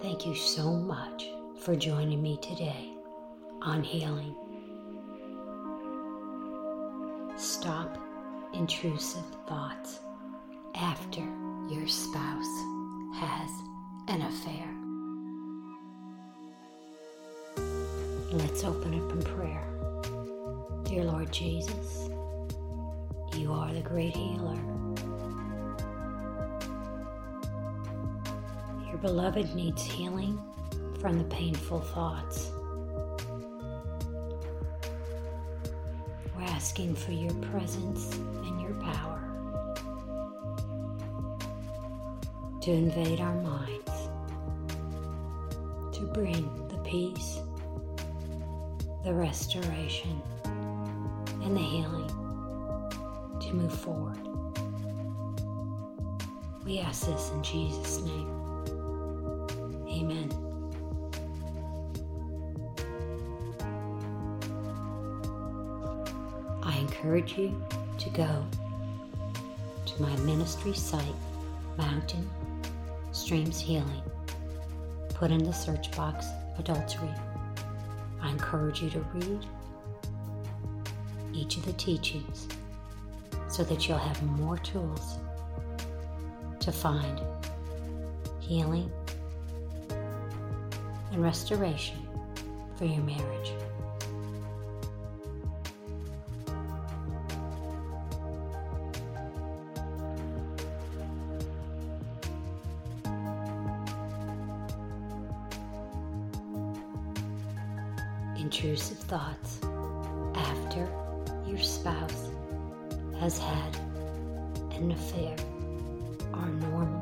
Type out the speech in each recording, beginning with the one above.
Thank you so much for joining me today on Healing. Stop intrusive thoughts after your spouse has an affair. Let's open up in prayer. Dear Lord Jesus, you are the great healer. Your beloved needs healing from the painful thoughts. We're asking for your presence and your power to invade our minds, to bring the peace, the restoration, and the healing to move forward. We ask this in Jesus' name. Amen. I encourage you to go to my ministry site, Mountain Streams Healing. Put in the search box, adultery. I encourage you to read each of the teachings so that you'll have more tools to find healing and restoration for your marriage. Intrusive thoughts after your spouse has had an affair are normal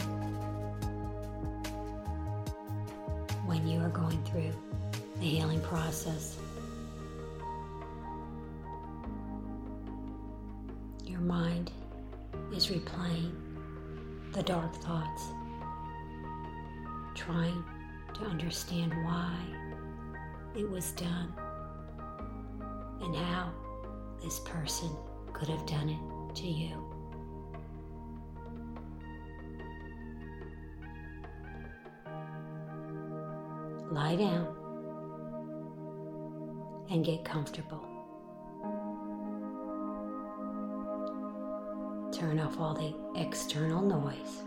when you are going through the healing process. Your mind is replaying the dark thoughts, trying to understand why it was done and how this person could have done it to you. Lie down and get comfortable. Turn off all the external noise.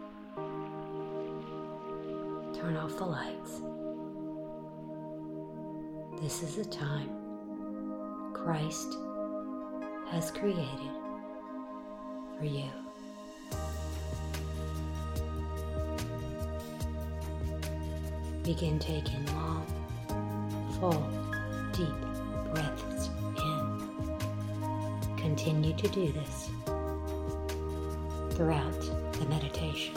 Turn off the lights. This is a time Christ has created for you. Begin taking long, full, deep breaths in. Continue to do this throughout the meditation.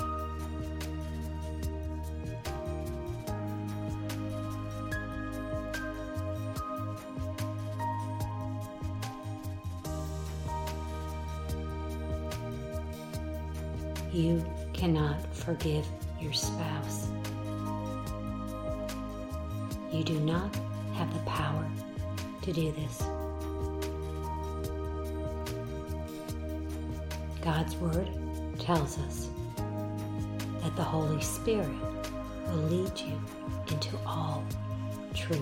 You cannot forgive your spouse. You do not have the power to do this. God's Word tells us that the Holy Spirit will lead you into all truth.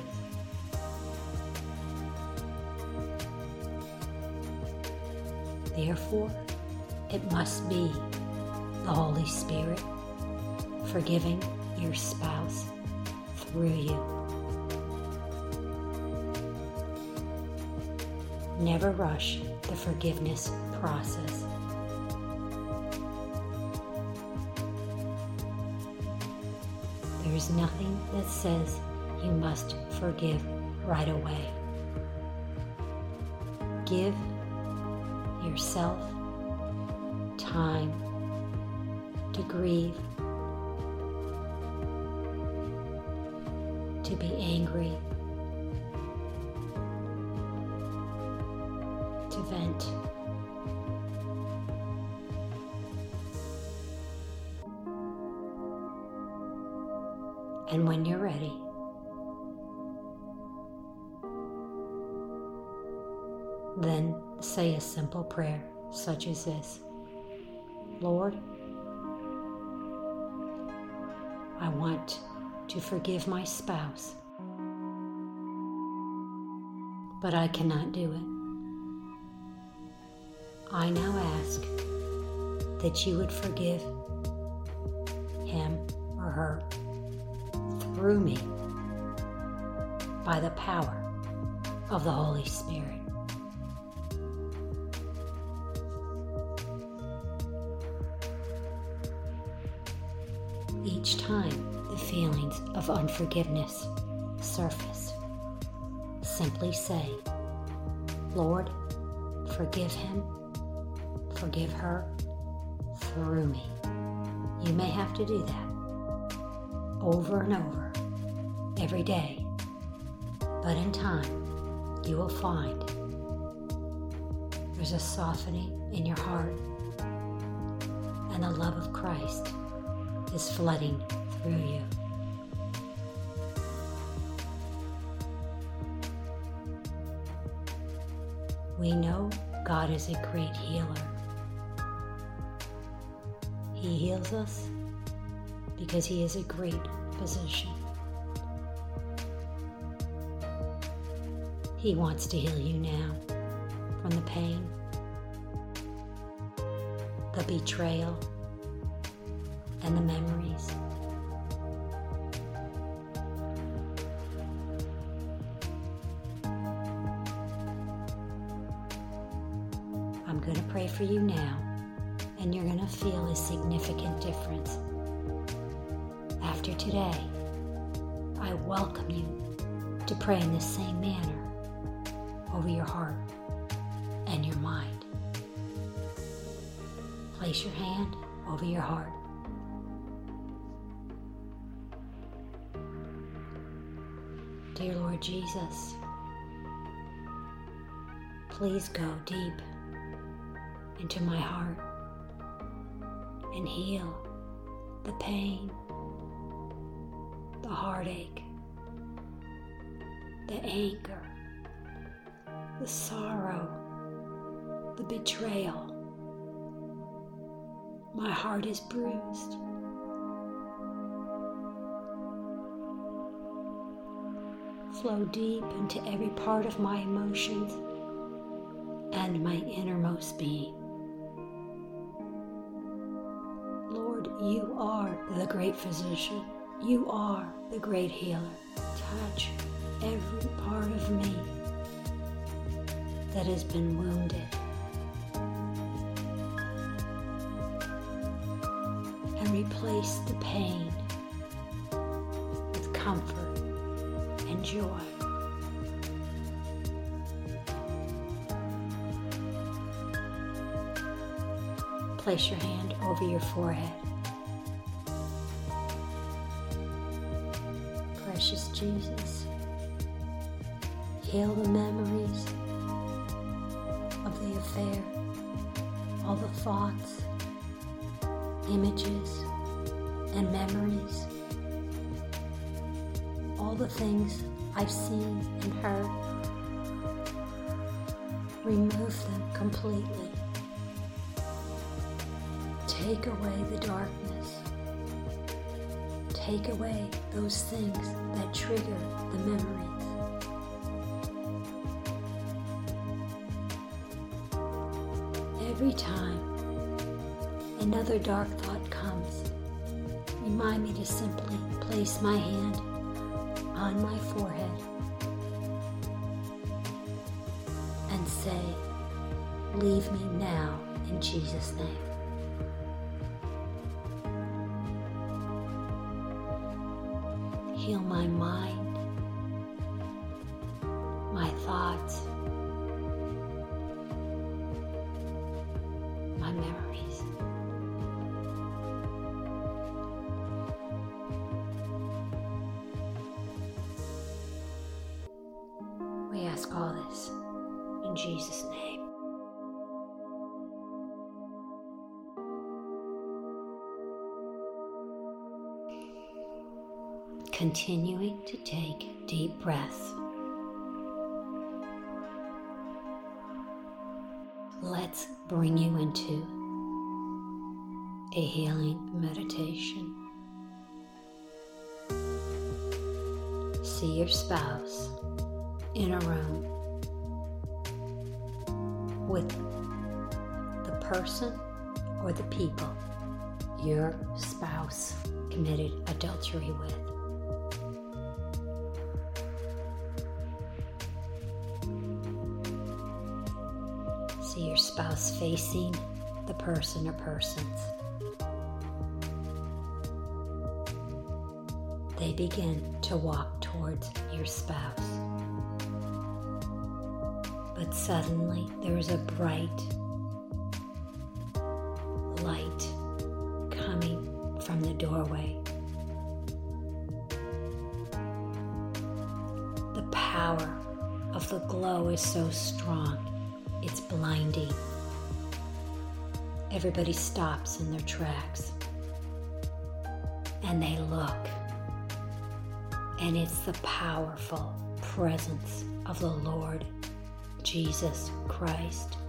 Therefore, it must be the Holy Spirit forgiving your spouse through you. Never rush the forgiveness process. There is nothing that says you must forgive right away. Give yourself time to grieve, to be angry, to vent. And when you're ready, then say a simple prayer such as this: Lord, I want to forgive my spouse, but I cannot do it. I now ask that you would forgive him or her through me by the power of the Holy Spirit. Each time the feelings of unforgiveness surface, simply say, Lord, forgive him, forgive her through me. You may have to do that over and over every day, but in time you will find there's a softening in your heart and the love of Christ is flooding through you. We know God is a great healer. He heals us because He is a great physician. He wants to heal you now from the pain, the betrayal, and the memories. I'm going to pray for you now, and you're going to feel a significant difference. After today, I welcome you to pray in the same manner over your heart and your mind. Place your hand over your heart. Dear Lord Jesus, please go deep into my heart and heal the pain, the heartache, the anger, the sorrow, the betrayal. My heart is bruised. Flow deep into every part of my emotions and my innermost being. Lord, you are the great physician. You are the great healer. Touch every part of me that has been wounded, and replace the pain with comfort and joy. Place your hand over your forehead. Precious Jesus, heal the memories of the affair, all the thoughts, images, and memories, all the things I've seen and heard. Remove them completely. Take away the darkness. Take away those things that trigger the memories. Every time another dark thought comes, remind me to simply place my hand on my forehead and say, leave me now in Jesus' name. Heal my mind, my thoughts, my memories. We ask all this in Jesus' name. Continuing to take deep breaths. Let's bring you into a healing meditation. see your spouse in a room with the person or the people your spouse committed adultery with. See your spouse facing the person or persons. They begin to walk towards your spouse. But suddenly there is a bright light coming from the doorway. The power of the glow is so strong, it's blinding. Everybody stops in their tracks and they look. And it's the powerful presence of the Lord Jesus Christ.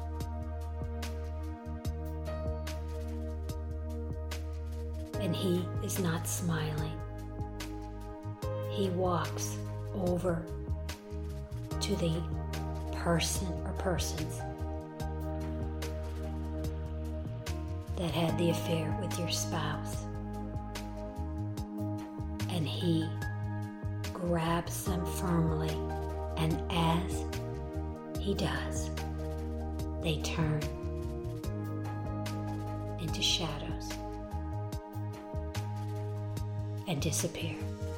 And he is not smiling. He walks over to the person or persons that had the affair with your spouse. And he grabs them firmly, and as he does, they turn into shadows and disappear.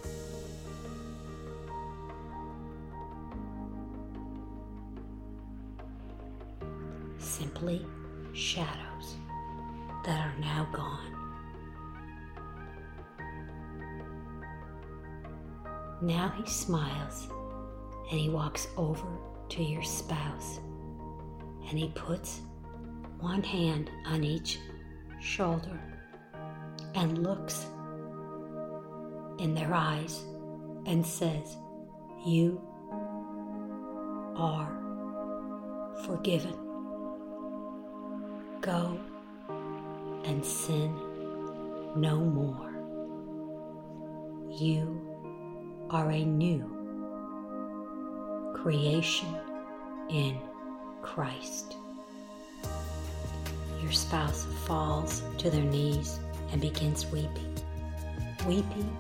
Simply shadows that are now gone. Now he smiles and he walks over to your spouse and he puts one hand on each shoulder and looks in their eyes and says, "You are forgiven. Go and sin no more. You are a new creation in Christ." Your spouse falls to their knees and begins weeping. Weeping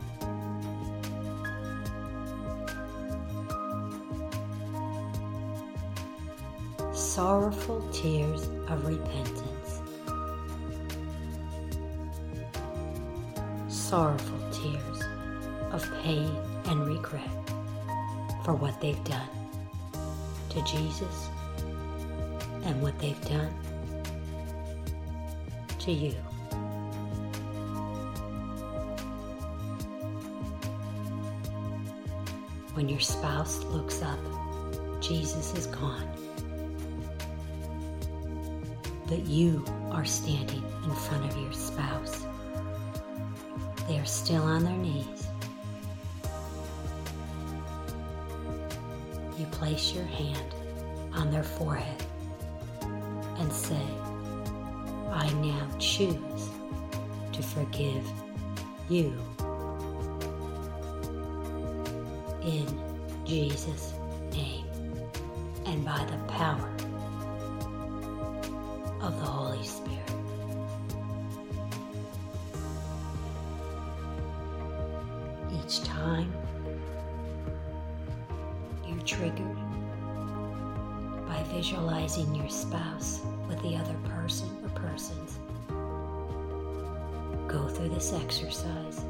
sorrowful tears of repentance. Sorrowful tears of pain and regret for what they've done to Jesus and what they've done to you. When your spouse looks up, Jesus is gone. But you are standing in front of your spouse. They are still on their knees. You place your hand on their forehead and say, "I now choose to forgive you in Jesus' name and by the power of the Holy Spirit." Each time you're triggered by visualizing your spouse with the other person or persons, go through this exercise.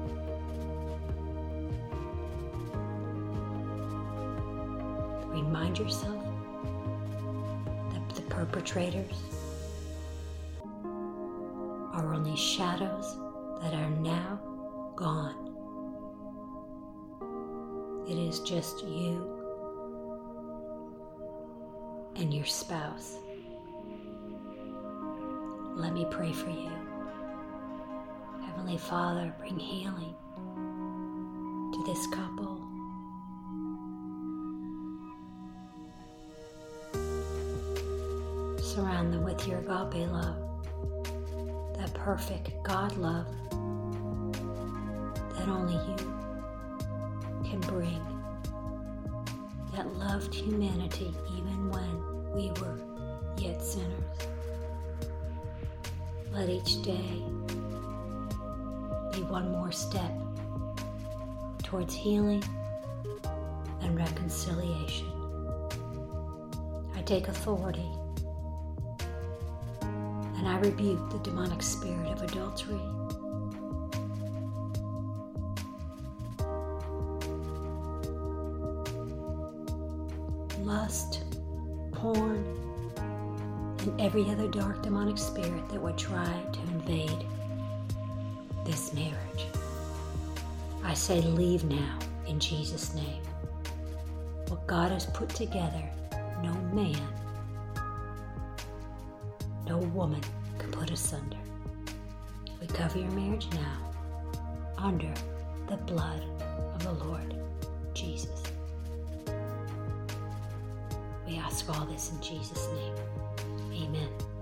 Remind yourself that the perpetrators are only shadows that are now gone. It is just you and your spouse. Let me pray for you. Heavenly Father, bring healing to this couple. Surround them with your agape love, that perfect God love that only you can bring. loved humanity even when we were yet sinners. Let each day be one more step towards healing and reconciliation. I take authority and I rebuke the demonic spirit of adultery, lust, porn, and every other dark demonic spirit that would try to invade this marriage. I say leave now in Jesus' name. What God has put together, no man, no woman can put asunder. We cover your marriage now under the blood of the Lord Jesus. We ask all this in Jesus' name. Amen.